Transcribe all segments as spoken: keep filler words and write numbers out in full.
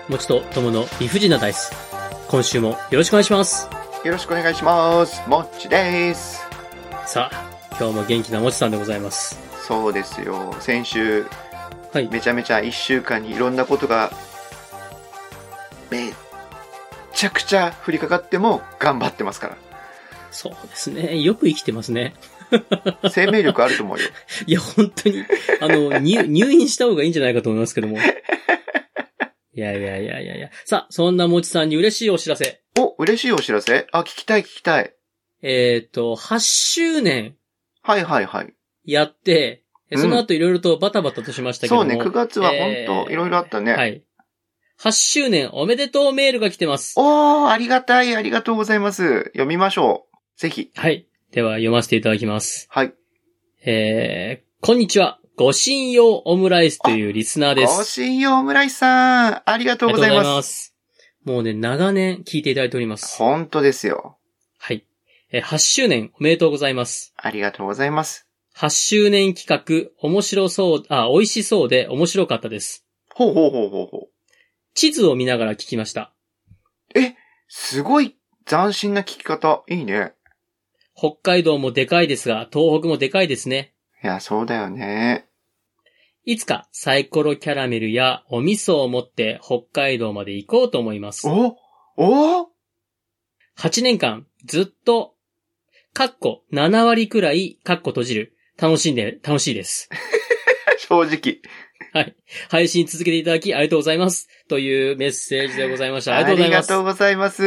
もちとともの理不尽なダイス。今週もよろしくお願いします。 よろしくお願いします。もっちです。 さあ、今日も元気なもちさんでございます。 そうですよ。先週、 はい、 めちゃめちゃいっしゅうかんにいろんなことがめっちゃくちゃ降りかかっても頑張ってますから。 そうですね。よく生きてますね。 生命力あると思うよ。 いや、本当に、あの、入、入院した方がいいんじゃないかと思いますけども。いやいやいやいやいや。さあ、そんなもちさんに嬉しいお知らせ。 お、嬉しいお知らせ？あ、聞きたい聞きたい。 えっと、はっしゅうねん。 はいはいはい。 やって、その後いろいろとバタバタとしましたけども。 そうね、くがつは本当いろいろあったね。 はい。はっしゅうねんおめでとうメールが来てます。 おー、ありがたい、ありがとうございます。読みましょう。ぜひ。 はい。では読ませていただきます。 はい。 えー、こんにちは。ご信用オムライスというリスナーです。 ご信用オムライスさん、ありがとうございます。ありがとうございます。 もうね、長年聞いていただいております。 本当ですよ。 はい。えー、はっしゅうねんおめでとうございます。 ありがとうございます。 はっしゅうねん企画、面白そう、あ、美味しそうで面白かったです。 ほうほうほうほうほう。 地図を見ながら聞きました。 え、すごい斬新な聞き方。いいね。 北海道もでかいですが、東北もでかいですね。 いや、そうだよね。 いつかサイコロキャラメルやお味噌を持って北海道まで行こうと思います。 おお ? はちねんかんずっと、かっこななわりくらい、かっこ閉じる。楽しんで、楽しいです。 正直。 はい。配信続けていただきありがとうございます。というメッセージでございました。ありがとうございます。 ありがとうございます。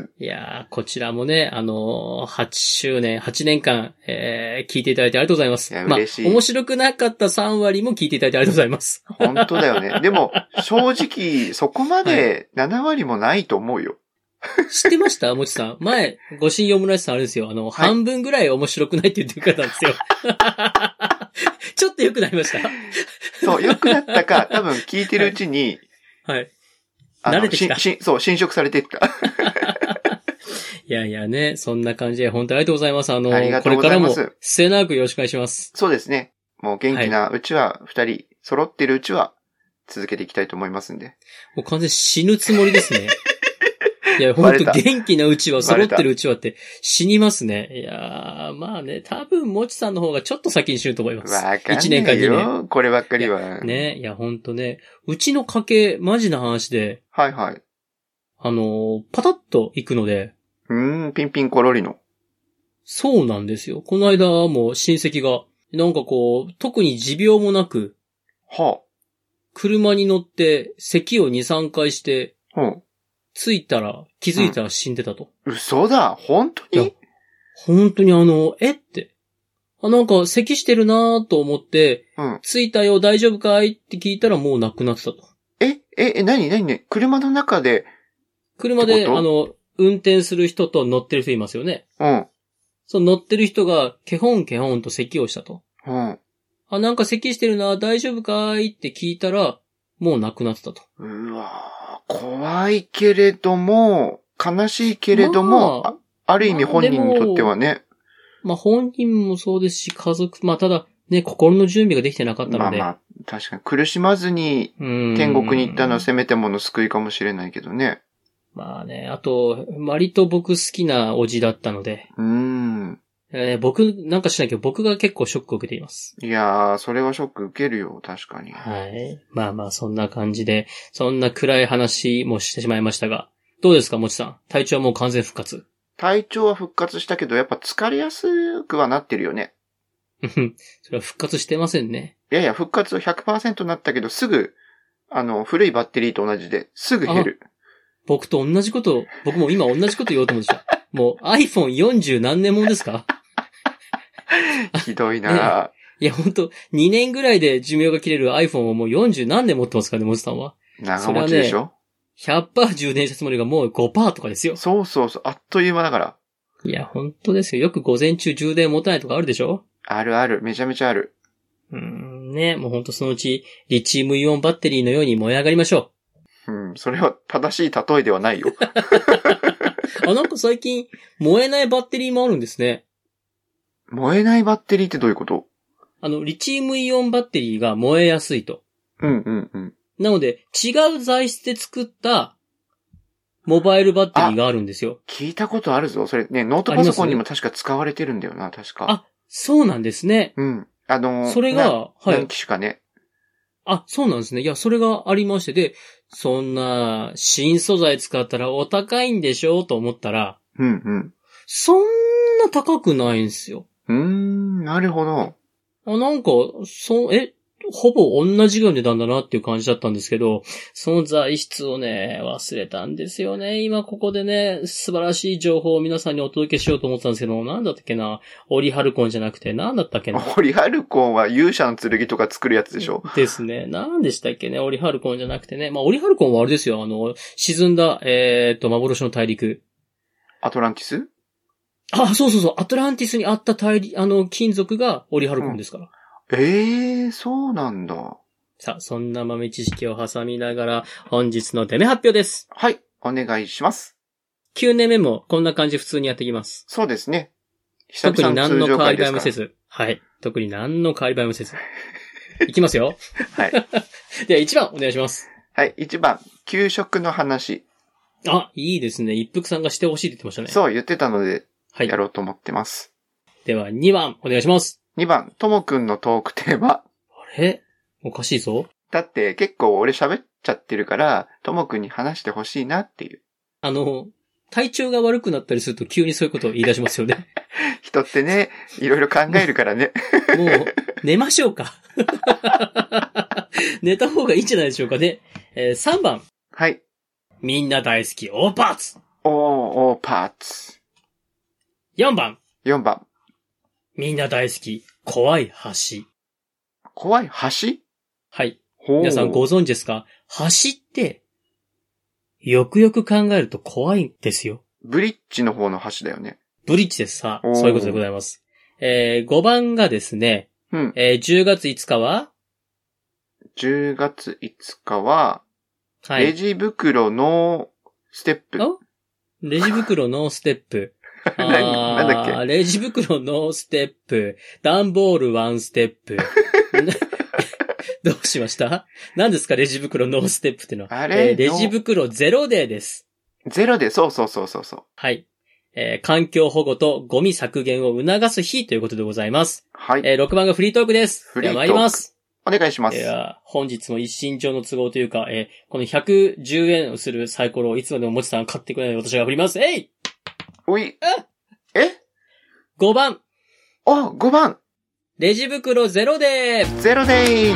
いやー、こちらもね、あのー、はちしゅうねん、はちねんかん、えー、聞いていただいてありがとうございます。 いや、嬉しい。まあ、 面白くなかったさんわりも聞いていただいてありがとうございます。 本当だよね。でも、正直、そこまでななわりもないと思うよ。 はい、知ってましたもちさん。前、ご信用オムライスさんあれですよ。あの、はい、半分ぐらい面白くないって言ってくれたんですよ。ちょっと良くなりました。 そう、良くなったか、多分聞いてるうちに、 はい。はい、慣れてきた。 し、し、そう、侵食されていった。 いやいやね、そんな感じで、本当にありがとうございます。あの、 ありがとうございます。 これからも、末永くよろしくお願いします。 そうですね。もう元気なうちは、二人、揃ってるうちは、続けていきたいと思いますんで。 もう完全に死ぬつもりですね。いや、ほんと元気なうちは、揃ってるうちはって死にますね。いやー、まあね、多分、もちさんの方がちょっと先に死ぬと思います。 わかんないよ。 いちねんかにねん。 こればっかりは。 ね、いや、ほんとね。うちの家系、マジな話で。 はいはい。 あのー、パタッと行くので。 うーん、ピンピンコロリの。 そうなんですよ。この間も親戚が、なんかこう、特に持病もなく。 はあ。 車に乗って、咳をに、さんかいして。 はあ。 着いたら、気づいたら死んでたと。 うん、嘘だ本当に？いや、 本当にあの、えって。あ、なんか、咳してるなーと思って、 うん。 着いたよ、大丈夫かいって聞いたらもう亡くなってたと。 え、え、え、なになにね、車の中で。 車で、あの、運転する人と乗ってる人いますよね。 うん。 その乗ってる人が、ケホンケホンと咳をしたと。 うん。 あ、なんか咳してるな、大丈夫かいって聞いたら、もう亡くなってたと。 うわぁ、怖いけれども、悲しいけれども、まあ、あ, ある意味本人にとってはね。 まあ、まあ、本人もそうですし、家族、まあ、ただ、ね、心の準備ができてなかったので。 まあまあ、確かに苦しまずに、天国に行ったのはせめてもの救いかもしれないけどね。 まあね、あと、割と僕好きなおじだったので。 うーん。 えー、僕、なんかしないけど、僕が結構ショックを受けています。 いやー、それはショック受けるよ、確かに。 はい。まあまあ、そんな感じで、そんな暗い話もしてしまいましたが、どうですか、もちさん。体調はもう完全復活。 体調は復活したけど、やっぱ疲れやすくはなってるよね。 それは復活してませんね。 いやいや、復活 ひゃくパーセント になったけど、すぐ、あの、古いバッテリーと同じで、すぐ減る。 僕と同じこと、僕も今同じこと言おうと思うんですよ。もう アイフォンよんじゅう 何年もんですか？ ひどいな、 ね、いや、ほんと、にねんぐらいで寿命が切れる iPhone をもうよんじゅう何年持ってますからね、もちさんは。 長持ちでしょ、ね、 ひゃくパーセント 充電したつもりがもう ごパーセント とかですよ。 そうそうそう、あっという間だから。 いや、ほんとですよ。よく午前中充電持たないとかあるでしょ？ あるある、めちゃめちゃある。 うーん、ね、もうほんとそのうち、リチウムイオンバッテリーのように燃え上がりましょう。うん、それは正しい例えではないよ。 あ、なんか最近、燃えないバッテリーもあるんですね。 燃えないバッテリーってどういうこと？ あの、リチウムイオンバッテリーが燃えやすいと。 うんうんうん。 なので、違う材質で作ったモバイルバッテリーがあるんですよ。 聞いたことあるぞ。それね、ノートパソコンにも確か使われてるんだよな、確か。 あ、そうなんですね。 うん。あのー、 それが、はい。 何機種かね。 あ、そうなんですね。いや、それがありまして、で、そんな、新素材使ったらお高いんでしょうと思ったら、 うんうん。 そんな高くないんですよ。 うーん、なるほど。 あ、なんか、そう、え、ほぼ同じぐらいの値段だなっていう感じだったんですけど、その材質をね、忘れたんですよね。今ここでね、素晴らしい情報を皆さんにお届けしようと思ってたんですけど、なんだったっけな、オリハルコンじゃなくて、なんだったっけな。 オリハルコンは勇者の剣とか作るやつでしょ。 ですね。なんでしたっけね、オリハルコンじゃなくてね。まあ、オリハルコンはあれですよ、あの、沈んだ、えーっと、幻の大陸。 アトランティス？ あ、そうそうそう、アトランティスにあった大陸、あの、金属がオリハルコンですから。 うん、ええー、そうなんだ。 さあ、そんな豆知識を挟みながら、本日のデメ発表です。 はい、お願いします。 きゅうねんめもこんな感じ普通にやっていきます。 そうですね。久々 特に何の変わり映えもせず。 ず。はい。特に何の変わり映えもせず。いきますよ。 はい。 ではいちばんお願いします。 はい、いちばん、給食の話。 あ、いいですね。一服さんがしてほしいって言ってましたね。 そう言ってたので、 はい。 やろうと思ってます。 ではにばんお願いします。 にばん、ともくんのトークテーマ。 あれ？おかしいぞ。 だって結構俺喋っちゃってるから、ともくんに話してほしいなっていう。 あの、体調が悪くなったりすると急にそういうことを言い出しますよね。 人ってね、いろいろ考えるからね。 もう、寝ましょうか。寝た方がいいんじゃないでしょうかね。えー、さんばん。 はい。 みんな大好き、オーパーツ。 オー、オーパーツ。 よんばん。 よんばん。 みんな大好き、怖い橋。 怖い橋？ はい。 ほう。 皆さんご存知ですか？橋って、よくよく考えると怖いんですよ。 ブリッジの方の橋だよね。 ブリッジです。さあ、そういうことでございます。えー、ごばんがですね、 うん。 えー、じゅうがついつかはじゅうがついつかは、 はい。 レジ袋のステップ。 あレジ袋のステップ。 ななんだっけレジ袋のステップ。段ボールワンステップ。どうしました何ですかレジ袋ノーステップってのは。 あれ、 えー、レジ袋ゼロデーです。 ゼロで、そうそうそうそうそう。 はい。えー、環境保護とゴミ削減を促す日ということでございます。 はい。 えー、ろくばんがフリートークです。 フリートーク。 では参ります。 お願いします。 いや本日も一身上の都合というか、えー、このひゃくじゅうえんをするサイコロをいつまでももちさん買ってくれない私が振ります。えいおい。え ?ご 番。 あ、ごばん。 レジ袋ゼロデー。 ゼロデー。 ま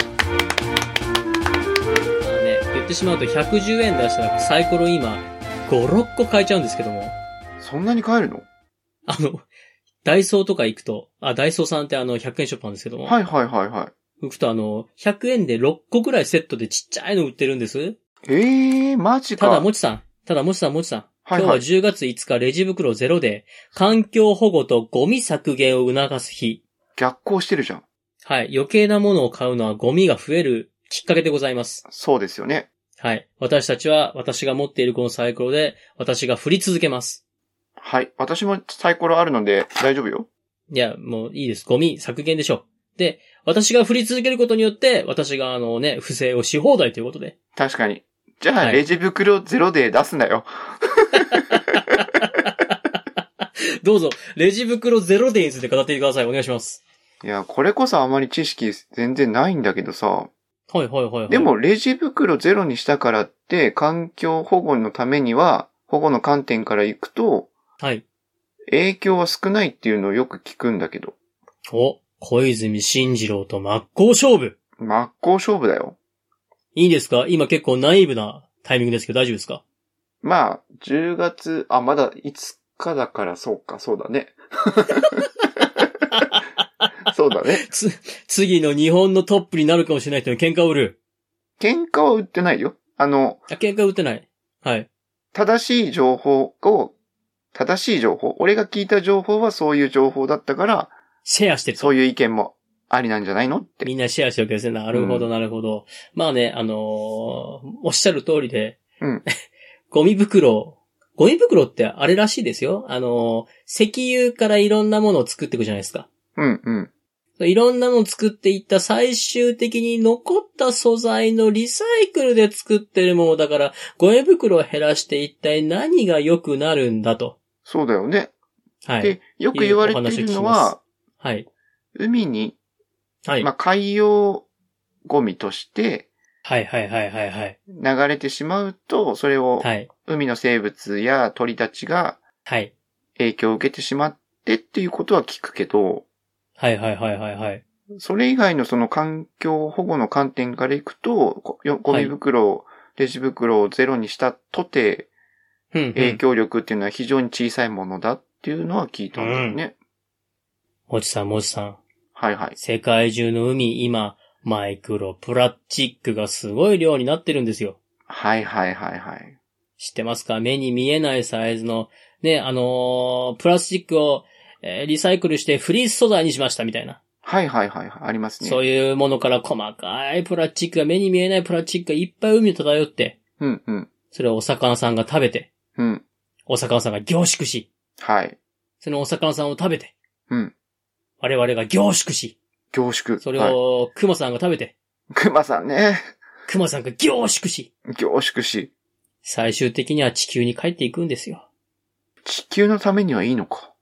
あね、言ってしまうとひゃくじゅうえん出したらサイコロ今ご、ろっこ買えちゃうんですけども。 そんなに買えるの？ あの、ダイソーとか行くと、あ、ダイソーさんってあのひゃくえんショップなんですけども。 はいはいはいはい。 行くとあの、ひゃくえんでろっこぐらいセットでちっちゃいの売ってるんです。 ええー、マジか。 ただ、もちさん。ただ、もちさん、もちさん。 はいはい、 今日はじゅうがついつかレジ袋ゼロで、環境保護とゴミ削減を促す日。 逆行してるじゃん。 はい。余計なものを買うのはゴミが増えるきっかけでございます。 そうですよね。 はい。私たちは、私が持っているこのサイコロで、私が振り続けます。 はい。私もサイコロあるので、大丈夫よ。 いや、もういいです。ゴミ削減でしょう。で、私が振り続けることによって、私があのね、不正をし放題ということで。 確かに。じゃあ、 はい、 レジ袋ゼロで出すなよ。 どうぞ、レジ袋ゼロデイズで語ってください。お願いします。 いや、これこそあまり知識全然ないんだけどさ。 はいはいはい、はい。 でも、レジ袋ゼロにしたからって、環境保護のためには、保護の観点からいくと、 はい。 影響は少ないっていうのをよく聞くんだけど。 お、小泉進次郎と真っ向勝負。 真っ向勝負だよ。 いいですか？今結構ナイーブなタイミングですけど大丈夫ですか？ まあ、じゅうがつ、あ、まだいつかだからそうか、そうだね。そうだね。 つ、次の日本のトップになるかもしれない人に喧嘩を売る。 喧嘩は売ってないよ。あの、 あ、喧嘩売ってない。はい。 正しい情報を、正しい情報。俺が聞いた情報はそういう情報だったから、 シェアしてる。 そういう意見もありなんじゃないのって。 みんなシェアしてるわけですね。なるほど、なるほど。うん、まあね、あのー、おっしゃる通りで、 うん、 ゴミ袋、ゴミ袋ってあれらしいですよ。あのー、石油からいろんなものを作っていくじゃないですか。 うん、うん。 いろんなのを作っていった最終的に残った素材のリサイクルで作ってるものだから、ゴミ袋を減らして一体何が良くなるんだと。 そうだよね。 はい。 で、よく言われているのは、 はい。 海に、 はい。 まあ、海洋ゴミとして、 はいはいはいはいはい。 流れてしまうと、それを、海の生物や鳥たちが、 はい。 影響を受けてしまってっていうことは聞くけど、 はいはいはいはいはい。 それ以外のその環境保護の観点からいくと、ゴミ袋、はい、レジ袋をゼロにしたとて、影響力っていうのは非常に小さいものだっていうのは聞いたんだよね。 うん、もちさんもちさん。 はいはい。 世界中の海、今、マイクロプラスチックがすごい量になってるんですよ。 はいはいはいはい。 知ってますか？目に見えないサイズの、ね、あのー、プラスチックを、えー、リサイクルしてフリース素材にしましたみたいな。 はいはいはい。ありますね。 そういうものから細かいプラスチックが目に見えないプラスチックがいっぱい海に漂って。 うんうん。 それをお魚さんが食べて。 うん。 お魚さんが凝縮し。 はい。 そのお魚さんを食べて。 うん。 我々が凝縮し。 凝縮。 それを、クマさんが食べて。 クマさんね。 クマさんが凝縮し。 凝縮し。 最終的には地球に帰っていくんですよ。 地球のためにはいいのか。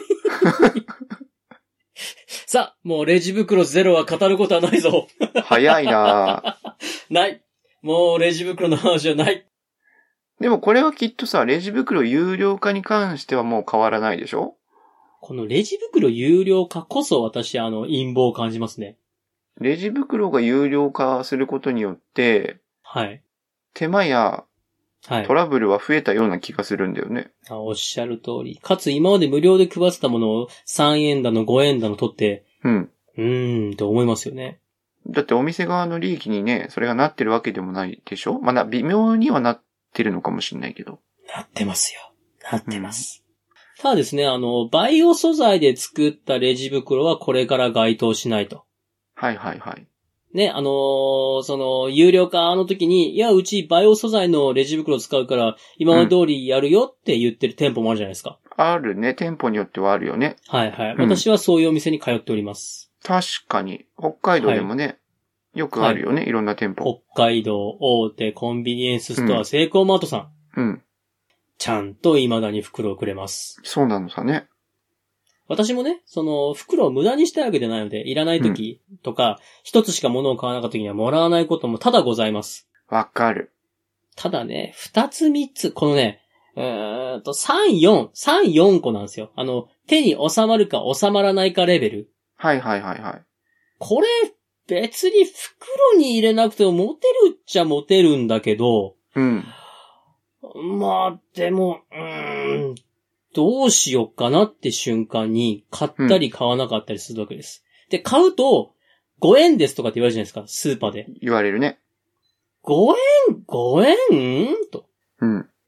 さあ、もうレジ袋ゼロは語ることはないぞ。 早いなない。もうレジ袋の話はない。 でもこれはきっとさ、レジ袋有料化に関してはもう変わらないでしょ？ このレジ袋有料化こそ私、あの、陰謀を感じますね。 レジ袋が有料化することによって、 はい。 手間やはい、 トラブルは増えたような気がするんだよね。 あ、おっしゃる通り。かつ今まで無料で配ってたものをさんえんだのごえんだの取って、 うん。 うーん、と思いますよね。 だってお店側の利益にね、それがなってるわけでもないでしょ？まだ微妙にはなってるのかもしれないけど。 なってますよ。なってます。うん、ただですね、あの、バイオ素材で作ったレジ袋はこれから該当しないと。 はいはいはい。 ね、あのー、その、有料化の時に、いや、うちバイオ素材のレジ袋使うから、今まで通りやるよって言ってる店舗もあるじゃないですか。 うん、あるね。店舗によってはあるよね。 はいはい。うん、私はそういうお店に通っております。 確かに。北海道でもね、はい、よくあるよね、はい、いろんな店舗。 北海道大手コンビニエンスストア、セイコーマートさん。 うん。 ちゃんと未だに袋をくれます。 そうなのさね。 私もね、その、袋を無駄にしたいわけじゃないので、いらない時とか、一、うん、つしか物を買わなかった時にはもらわないことも多々ございます。 わかる。 ただね、二つ三つ、このね、うーんと、三、四、三、四個なんですよ。あの、手に収まるか収まらないかレベル。 はいはいはいはい。 これ、別に袋に入れなくても持てるっちゃ持てるんだけど、 うん。 まあ、でも、うーん、どうしよっかなって瞬間に買ったり買わなかったりするわけです。うん、で、買うとごえんですとかって言われるじゃないですか、スーパーで。 言われるね。 ごえん ?ご 円と。 うん。 う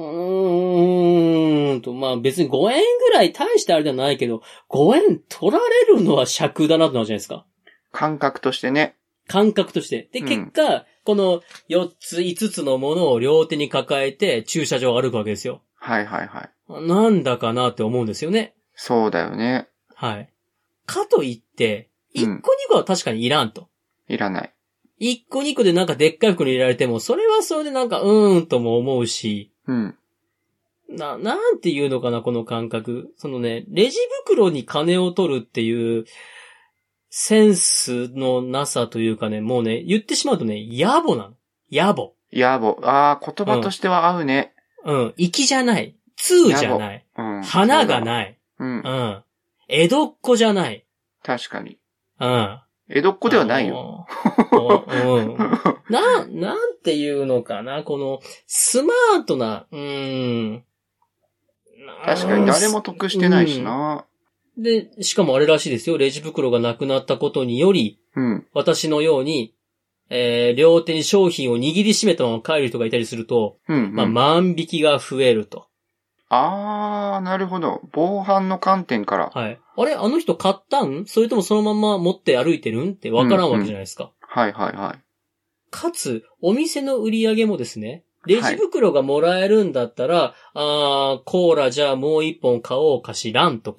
ーんと、まあ別にごえんぐらい大してあれじゃないけど、ごえん取られるのは尺だなってなるじゃないですか。 感覚としてね。 感覚として。で、うん、結果、このよっついつつのものを両手に抱えて駐車場を歩くわけですよ。 はいはいはい。 なんだかなって思うんですよね。 そうだよね。 はい。かといって、いっこにこは確かにいらんと。 いらない。 いっこにこでなんかでっかい袋に入れられても、それはそれでなんかうーんとも思うし。 うん。 な、なんていうのかな、この感覚。そのね、レジ袋に金を取るっていう、センスのなさというかね、もうね、言ってしまうとね、野暮なの。野暮。 野暮。ああ、言葉としては合うね。 うん。粋じゃない。通じゃない。うん。花がない。 うん。 うん。江戸っ子じゃない。 確かに。 うん。 江戸っ子ではないよ。 うん。な、なんていうのかな、この、スマートな、うーん。 確かに誰も得してないしな。 うん、で、しかもあれらしいですよ。レジ袋がなくなったことにより、 うん、 私のように、えー、両手に商品を握りしめたまま帰る人がいたりすると、 うんうん、 まあ、万引きが増えると。 あー、なるほど。防犯の観点から。 はい。あれあの人買ったん？それともそのまま持って歩いてるんってわからんわけじゃないですか。うんうん、 はいはいはい。 かつ、お店の売り上げもですね、レジ袋がもらえるんだったら、はい、あー、コーラじゃあもう一本買おうかしらんとか。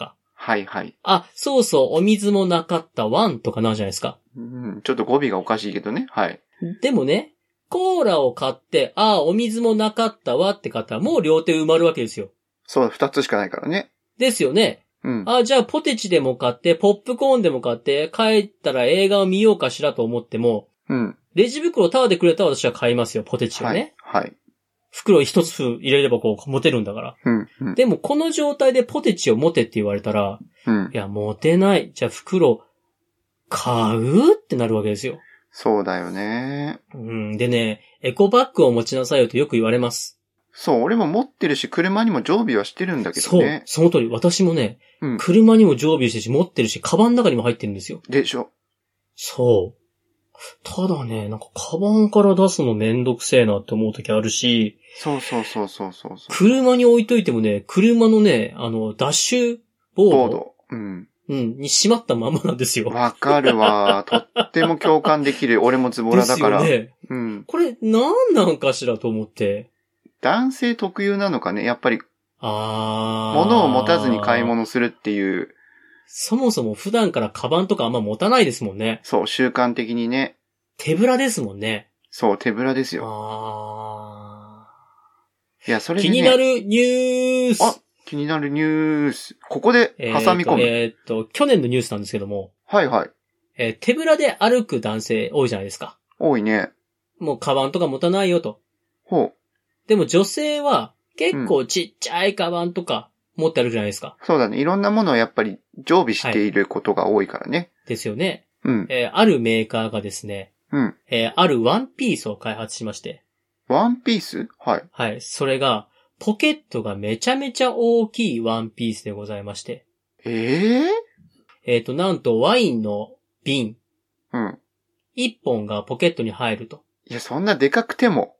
はいはい。 あ、そうそう、お水もなかったワンとかなんじゃないですか。 うん、ちょっと語尾がおかしいけどね。はい。 でもね、コーラを買って、ああ、お水もなかったわって方はもう両手埋まるわけですよ。 そう、二つしかないからね。 ですよね。 うん。 ああ、じゃあポテチでも買って、ポップコーンでも買って、帰ったら映画を見ようかしらと思っても、 うん。 レジ袋タダでくれたら私は買いますよ、ポテチをね。 はい。はい。 袋一つ入れればこう持てるんだから。 うん、うん。 でもこの状態でポテチを持てって言われたら、 うん。 いや、持てない。じゃあ袋、買うってなるわけですよ。 そうだよね。 うん。でね、エコバッグを持ちなさいよとよく言われます。 そう、俺も持ってるし、車にも常備はしてるんだけどね。 そう、その通り。私もね、 うん、 車にも常備してるし、持ってるし、カバンの中にも入ってるんですよ。 でしょ。 そう。ただね、なんかカバンから出すのめんどくせえなって思う時あるし、 そうそうそうそうそうそう。 車に置いといてもね、車のね、あの、ダッシュボード。 ボード。うん。 うん、に閉まったままなんですよ。 わかるわ。とっても共感できる。俺もズボラだから。 ですよね。 うん。 これ、なんなんかしらと思って。 男性特有なのかね。やっぱり、 あー。 物を持たずに買い物するっていう。 そもそも普段からカバンとかあんま持たないですもんね。 そう、習慣的にね。 手ぶらですもんね。 そう、手ぶらですよ。 あー。いや、それでね。 気になるニュース。 あ、気になるニュース。ここで挟み込む。 えー、っと、去年のニュースなんですけども。 はいはい。 えー、手ぶらで歩く男性多いじゃないですか。 多いね。 もうカバンとか持たないよと。 ほう。 でも女性は結構ちっちゃいカバンとか持って歩くじゃないですか。 うん、そうだね。いろんなものをやっぱり常備していることが多いからね。はい、 ですよね。 うん。 えー、あるメーカーがですね。 うん。 えー、あるワンピースを開発しまして。 ワンピース？はい。 はい。それが、ポケットがめちゃめちゃ大きいワンピースでございまして。 ええー、 えっと、なんとワインの瓶。 うん。 一本がポケットに入ると。 いや、そんなでかくても。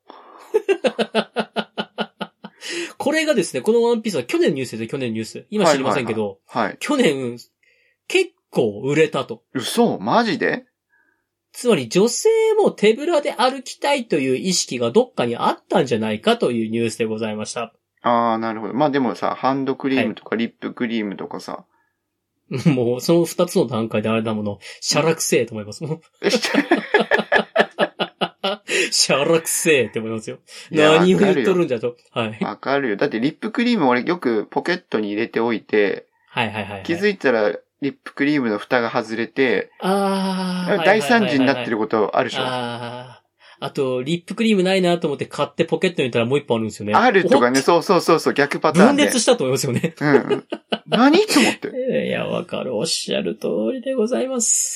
これがですね、このワンピースは去年のニュースですよ、去年のニュース。今知りませんけど。 はいはいはいはい、 去年、結構売れたと。 嘘？マジで？ つまり女性も手ぶらで歩きたいという意識がどっかにあったんじゃないかというニュースでございました。 ああ、なるほど。まあでもさ、ハンドクリームとかリップクリームとかさ。 はい、もうその二つの段階であれだもの、シャラくせえと思います。もうシャラくせえって思いますよ。何を言っとるんじゃと。はい。 わかるよ。だってリップクリーム俺よくポケットに入れておいて、 はいはいはい、はい。 気づいたらリップクリームの蓋が外れて、 ああ。 大惨事になってることあるでしょ。 ああ。あと、リップクリームないなと思って買ってポケットに入れたらもう一本あるんですよね。 あるとかね、そうそうそうそう、逆パターンで。 分裂したと思いますよね。 うん。何と思って。 いや、わかる。おっしゃる通りでございます。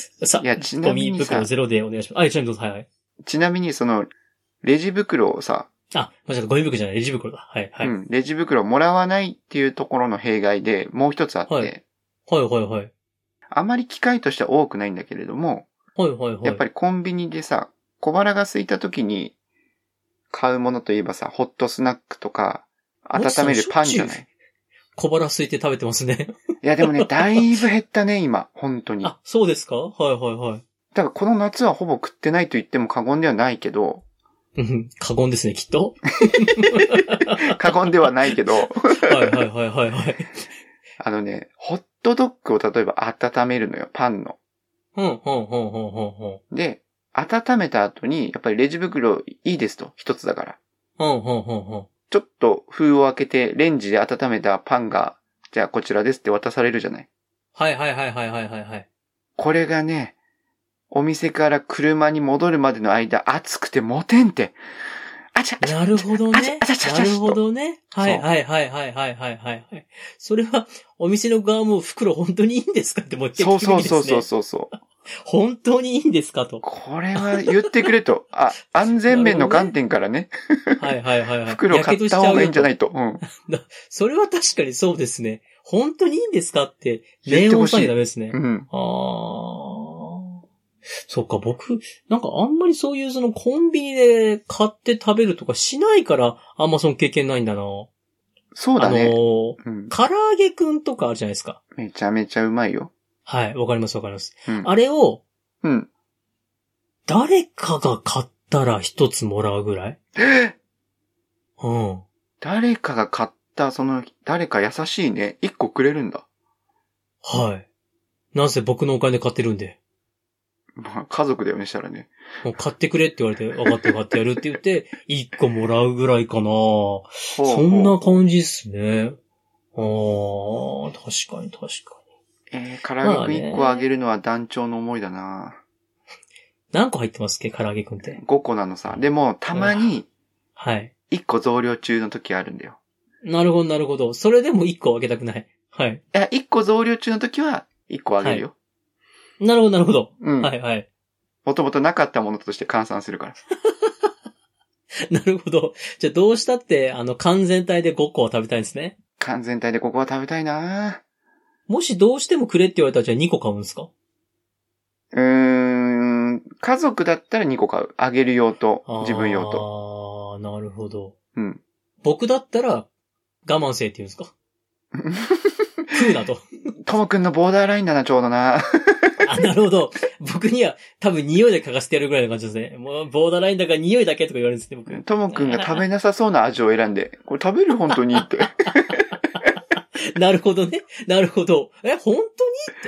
さあ、 いや、ちなみにゴミ袋ゼロでお願いします。あ、ちなみにどうぞ、はいはい。 ちなみに、その、レジ袋をさ、 あ、間違った、ゴミ袋じゃない、レジ袋だ。はい、はい。 うん、レジ袋をもらわないっていうところの弊害でもう一つあって、 はい、はい、はい、はい。 あまり機会としては多くないんだけれども、 はい、はい、はい。 やっぱりコンビニでさ、小腹が空いた時に買うものといえばさ、ホットスナックとか、温めるパンじゃない？ 小腹空いて食べてますね。 いやでもね、だいぶ減ったね、今、本当に。 あ、そうですか？はい、はい、はい。 だからこの夏はほぼ食ってないと言っても過言ではないけど、 うん、過言ですね、きっと。 過言ではないけど。はいはいはいはいはいはい。 あのね、ホットドッグを例えば温めるのよ、パンの。 うん、うん、うん、うん、うん。 で、温めた後に、やっぱりレジ袋いいですと、一つだから。 うん、うん、うん、うん。 ちょっと封を開けてレンジで温めたパンが、じゃあこちらですって渡されるじゃない。 はいはいはいはいはいはいはい。 これがね、お店から車に戻るまでの間、暑くて持てんて。あちゃあちゃなるほどね。 あちゃあちゃあちゃなるほどね。はいはいはいはいはいはいはい。それは、お店の側も袋本当にいいんですかってもう一回聞くべきですね。 そうそうそうそうそう。 本当にいいんですかと。 これは言ってくれと。あ、安全面の観点からね。 はいはいはいはい。 袋買った方がいいんじゃないと。うん。 それは確かにそうですね。本当にいいんですかって念を押さなきゃダメですね。 うん。 ああ。そっか、僕、なんかあんまりそういうそのコンビニで買って食べるとかしないから、あんまその経験ないんだな。 そうだね。 あのー、 うん、 唐揚げくんとかあるじゃないですか。 めちゃめちゃうまいよ。 はい、わかりますわかります。 うん、 あれを、 うん。 誰かが買ったら一つもらうぐらい？ えうん。 誰かが買った、その、誰か優しいね。一個くれるんだ。 はい。なんせ僕のお金で買ってるんで。 まあ、家族だよね、したらね。 もう買ってくれって言われて、分かって買ってやるって言って、いっこもらうぐらいかな。ほうほう、そんな感じっすね。ああ、確かに確かに。えー、唐揚げくんいっこあげるのは団長の思いだな。 何個入ってますっけ、唐揚げくんって。 ごこなのさ。でも、たまに、 はい。 いっこ増量中の時あるんだよ。 なるほど、なるほど。それでもいっこあげたくない。はい。いや、いっこ増量中の時は、いっこあげるよ。 はい、なるほど、なるほど。 うん。 はい、はい。 もともとなかったものとして換算するから。 なるほど。じゃあどうしたって、あの、完全体でごこは食べたいんですね。 完全体でここは食べたいな。 もしどうしてもくれって言われたらじゃあにこ買うんですか？ うーん、家族だったらにこ買う。あげる用と、自分用と。 ああ、なるほど。 うん。 僕だったら、我慢せえって言うんですか？食うなと。 ともくんのボーダーラインだな、ちょうどな。 あ、なるほど。僕には多分匂いで嗅がせてやるぐらいの感じですね。もう、ボーダーラインだから匂いだけとか言われるんですね、僕。 ともくんが食べなさそうな味を選んで、これ食べる本当にって。 なるほどね。なるほど。え、本当にって。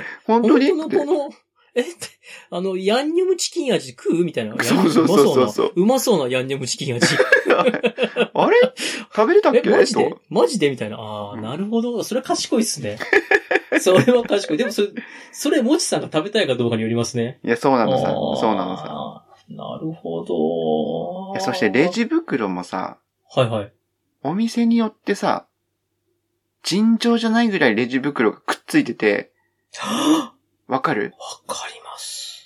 本当にって。 本当のこの、え、あの、ヤンニョムチキン味食うみたいな。 そうそうそうそう。 うまそうなヤンニョムチキン味。 あれ食べれたっけ？ え、マジでマジでみたいな。ああ、なるほど。それは賢いっすね。それは賢い。でもそれ、それ、もちさんが食べたいかどうかによりますね。 いや、そうなのさ。そうなのさ。 なるほど。 そしてレジ袋もさ。 はいはい。 お店によってさ、尋常じゃないぐらいレジ袋がくっついてて。わかる？ わかります。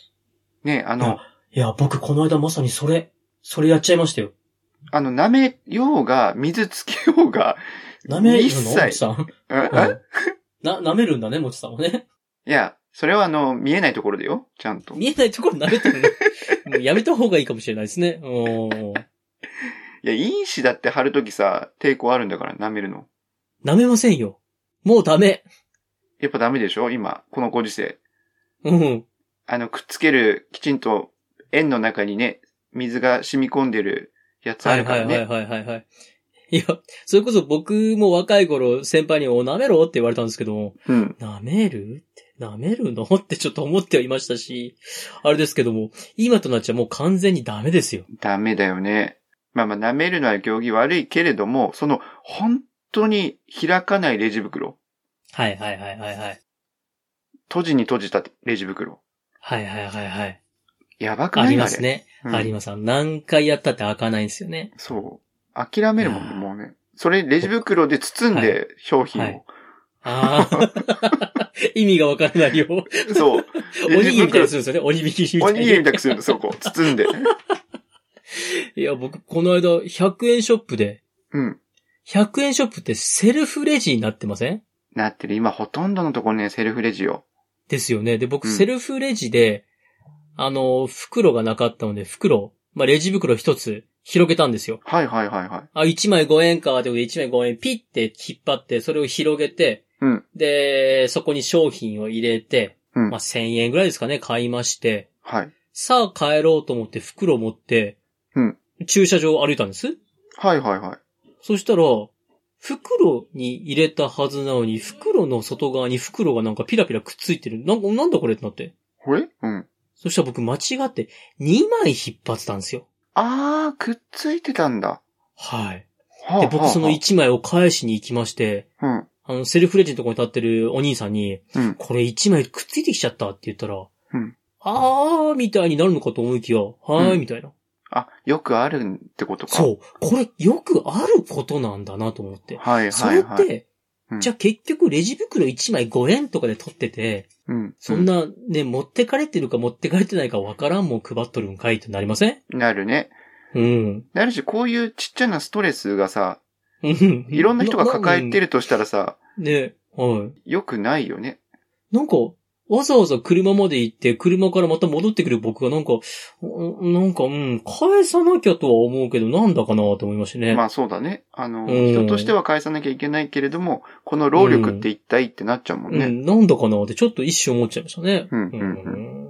ね、あの。 いや、いや僕この間まさにそれ、それやっちゃいましたよ。 あの、舐めようが、水つけようが、 舐めるの？もちさん。 え、うん、 な、舐めるんだね、もちさんはね。 いや、それはあの、見えないところでよ、ちゃんと。 見えないところ舐めてるね。もうやめた方がいいかもしれないですね。 いや、因子だって貼るときさ、抵抗あるんだから、舐めるの。 舐めませんよ。もうダメ。 やっぱダメでしょ今、このご時世。 うん。 あの、くっつける、きちんと、円の中にね、水が染み込んでるやつあるからね。 はいはいはいはいはい。いや、それこそ僕も若い頃先輩にお舐めろって言われたんですけど、 うん。 舐めるって舐めるのってちょっと思ってはいましたし、あれですけども、今となっちゃもう完全にダメですよ。 ダメだよね。まあまあ舐めるのは行儀悪いけれども、その本当に開かないレジ袋。 はいはいはいはいはい。 閉じに閉じたレジ袋。 はいはいはいはい。 やばくない？ ありますね。 うん、 あります。何回やったって開かないんですよね。 そう。諦めるもんね、もうね。それレジ袋で包んで商品を。はいはい、 ああ。意味がわからないよ。 そう。 おにぎりみたいにするんですよね。おにぎりみたいに。 おにぎりみたいにするんだ、そこ。包んで。 いや、僕、この間、ひゃくえんショップで。 うん。 ひゃくえんショップってセルフレジになってません？ なってる。今、ほとんどのところね、セルフレジよ。 ですよね。で、僕、うん、セルフレジで、あの、袋がなかったので、袋、まあ、レジ袋一つ広げたんですよ。 はいはいはいはい。 あ、いちまいごえんか、ということでいちまいごえんピッて引っ張って、それを広げて、 うん。 で、そこに商品を入れて、 うん。 まあ、せんえんぐらいですかね、買いまして。 はい。 さあ帰ろうと思って袋を持って、 うん。 駐車場を歩いたんです。 はいはいはい。 そしたら、袋に入れたはずなのに、袋の外側に袋がなんかピラピラくっついてる。なんか、なんだこれってなって。 これ？うん。 そしたら僕間違ってにまい引っ張ってたんですよ。 あー、くっついてたんだ。 はい。 はあ、 で、僕そのいちまいを返しに行きまして、 うん。 あの、セルフレジのところに立ってるお兄さんに、 うん。 これいちまいくっついてきちゃったって言ったら、 うん。 あーみたいになるのかと思いきや、はーい、うん、みたいな。 あ、よくあるってことか。 そう。これよくあることなんだなと思って。 はいはいはい。 それって、うん、じゃあ結局レジ袋いちまいごえんとかで取ってて、 うん、 そんなね、持ってかれてるか持ってかれてないかわからんもん配っとるんかいってなりません？ なるね。 うん。 なるし、こういうちっちゃなストレスがさ、いろんな人が抱えてるとしたらさ、 ね、はい。 よくないよね。 なんか、わざわざ車まで行って、車からまた戻ってくる僕がなんか、なんか、うん、返さなきゃとは思うけど、なんだかなと思いましたね。 まあそうだね。あの、うん、人としては返さなきゃいけないけれども、この労力って一体ってなっちゃうもんね。 うん、なんだかなってちょっと一瞬思っちゃいましたね。 うん、うん、うん。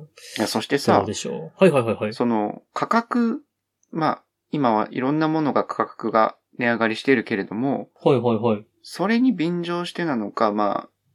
いや、そしてさ、 どうでしょう。はいはいはいはい。 その、価格、まあ、今はいろんなものが価格が値上がりしているけれども、 はいはいはい。 それに便乗してなのか、まあ、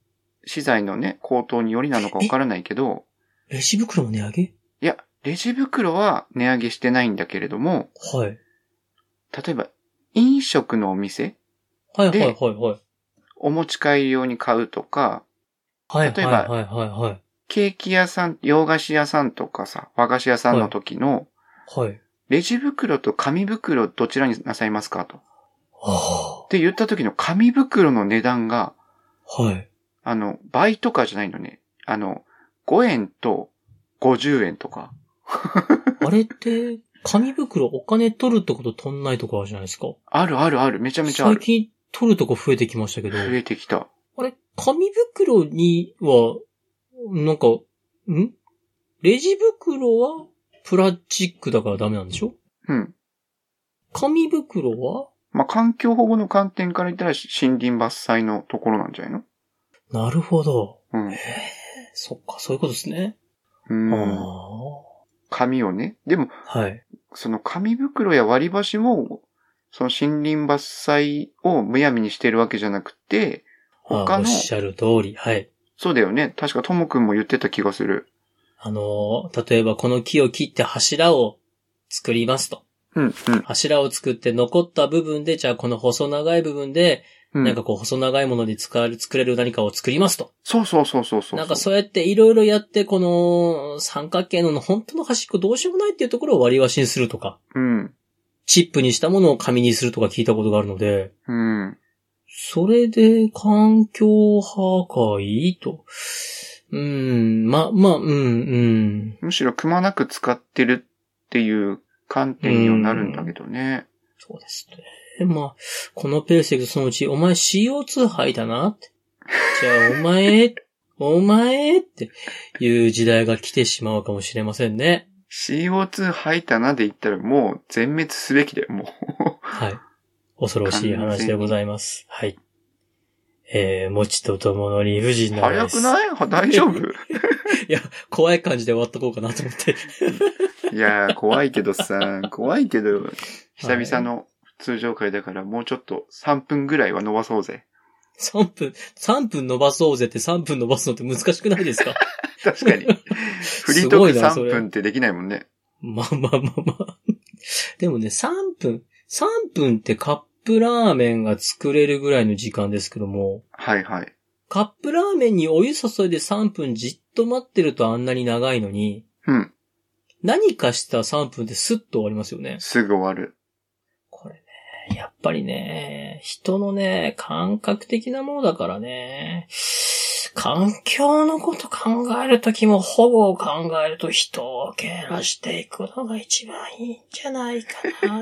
資材のね、高騰によりなのかわからないけど。 レジ袋も値上げ？いや、レジ袋は値上げしてないんだけれども。 はい。 例えば、飲食のお店はいはいはいはい。 お持ち帰り用に買うとか。 はいはいはいはいはい。 ケーキ屋さん、洋菓子屋さんとかさ、和菓子屋さんの時の、 はい。はい、 レジ袋と紙袋どちらになさいますかと。 はあ、 って言った時の紙袋の値段が、 はい。 あの、倍とかじゃないのね。あの、ごえんとごじゅうえんとか。 あれって、紙袋お金取るってこと取んないとこあるじゃないですか。 あるあるある。めちゃめちゃある。 最近取るとこ増えてきましたけど。 増えてきた。 あれ、紙袋には、なんか、んレジ袋はプラスチックだからダメなんでしょ？ うん。 紙袋は？ まあ、環境保護の観点から言ったら森林伐採のところなんじゃないの？ なるほど。 うん。 へえ、そっか、そういうことですね。 うん。あ紙をね。でも、はい。その紙袋や割り箸も、その森林伐採をむやみにしてるわけじゃなくて、他の。 おっしゃる通り、はい。 そうだよね。確かともくんも言ってた気がする。 あの、例えばこの木を切って柱を作りますと。 うんうん、 柱を作って残った部分で、じゃあこの細長い部分で、うん、なんかこう細長いものに使える、作れる何かを作りますと。 そうそうそうそうそう。 なんかそうやっていろいろやって、この三角形の本当の端っこどうしようもないっていうところを割り箸にするとか。 うん。 チップにしたものを紙にするとか聞いたことがあるので。 うん。 それで環境破壊と。うん、ま、まあ、うん、うん。 むしろくまなく使ってるっていう観点にはなるんだけどね。 そうですね。まあ、このペースでそのうち、お前 シーオーツー 吐いたなって。じゃあ、お前、お前っていう時代が来てしまうかもしれませんね。 シーオーツー 吐いたなで言ったらもう全滅すべきだよ、もう。 はい。恐ろしい話でございます。はい。えー、もちとともの理不尽なです。早くない？大丈夫？ いや、怖い感じで終わっとこうかなと思って。 いやー、怖いけどさ、怖いけど、久々の通常回だからもうちょっとさんぷんぐらいは伸ばそうぜ。 さんぷん、さんぷん伸ばそうぜってさんぷん伸ばすのって難しくないですか？ 確かに。フリートークさんぷんってできないもんね。 まあまあまあまあ。でもね、さんぷん、さんぷんってカップラーメンが作れるぐらいの時間ですけども。 はいはい。 カップラーメンにお湯注いでさんぷんじっと待ってるとあんなに長いのに。 うん。 何かしたさんぷんでスッと終わりますよね。 すぐ終わる。 これね、やっぱりね、人のね、感覚的なものだからね。環境のこと考えるときも保護を考えると人をけなしていくのが一番いいんじゃないかな。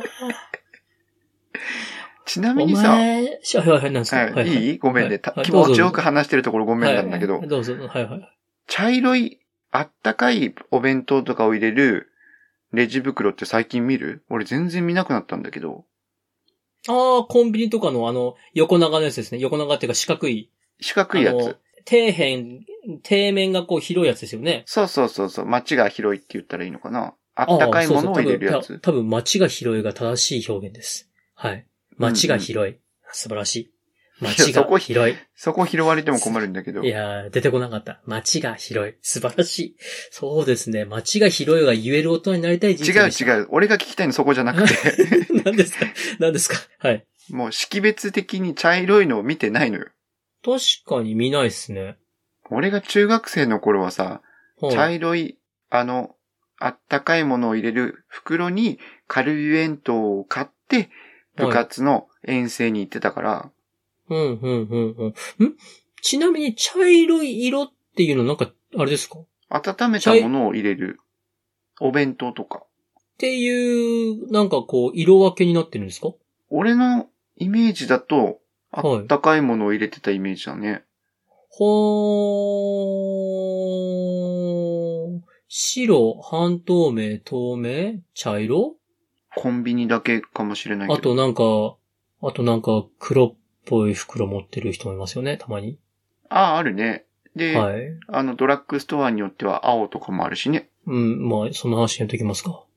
ちなみにさ、 お前、はいはいはい、なんですか、 はい、 はいはい、 いいごめんね、はい、気持ちよく話してるところごめんなんだけど。 はい、どうぞ、はいはい。 茶色い、あったかいお弁当とかを入れるレジ袋って最近見る？俺全然見なくなったんだけど。 ああ、コンビニとかのあの、横長のやつですね。横長っていうか四角い。 四角いやつ。 底辺、底面がこう広いやつですよね。 そうそうそうそう。街が広いって言ったらいいのかな。あったかいものを入れるやつ。そうそう多分街が広いが正しい表現です。はい。街が広い。うんうん、素晴らしい。街が広い。 そこ拾われても困るんだけど。 いやー、出てこなかった。街が広い。素晴らしい。そうですね。街が広いが言える大人になりたい人生でした。 違う違う。俺が聞きたいのそこじゃなくて。 何ですか？何ですか？はい。 もう識別的に茶色いのを見てないのよ。 確かに見ないっすね。 俺が中学生の頃はさ、はい、茶色い、あの、あったかいものを入れる袋にカルビ弁当を買って、部活の遠征に行ってたから。はい、 うん、うん、うん、うん。んちなみに茶色い色っていうのなんか、あれですか？ 温めたものを入れる。お弁当とか。 っていう、なんかこう、色分けになってるんですか？ 俺のイメージだと、あったかいものを入れてたイメージだね。 ほー。白、半透明、透明、茶色？ コンビニだけかもしれないけど。 あとなんか、あとなんか黒っぽい袋持ってる人もいますよね、たまに。 ああ、あるね。で、 はい、 あのドラッグストアによっては青とかもあるしね。 うん、まあ、その話にときますか。はい。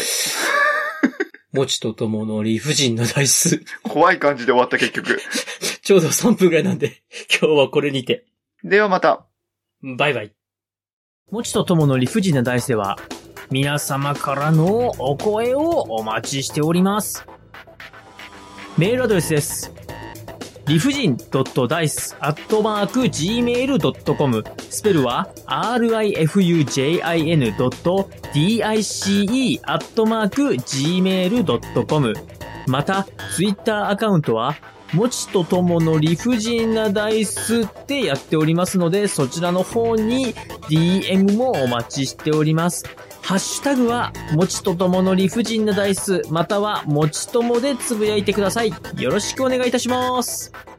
もちとともの理不尽なダイス。 怖い感じで終わった結局。 ちょうどさんぷんぐらいなんで、今日はこれにて。 ではまた。 バイバイ。 もちとともの理不尽なダイスでは、皆様からのお声をお待ちしております。メールアドレスです。理不尽 .dice アットマーク ジーメール ドットコム スペルは アールアイエフユージェイアイエヌ ドット ディーアイシーイー アットマーク ジーメール ドットコム また、ツイッターアカウントは、もちとともの理不尽なダイスってやっておりますので、そちらの方に ディーエム もお待ちしております。ハッシュタグは、もちとともの理不尽なダイス、または、もちともでつぶやいてください。よろしくお願いいたします。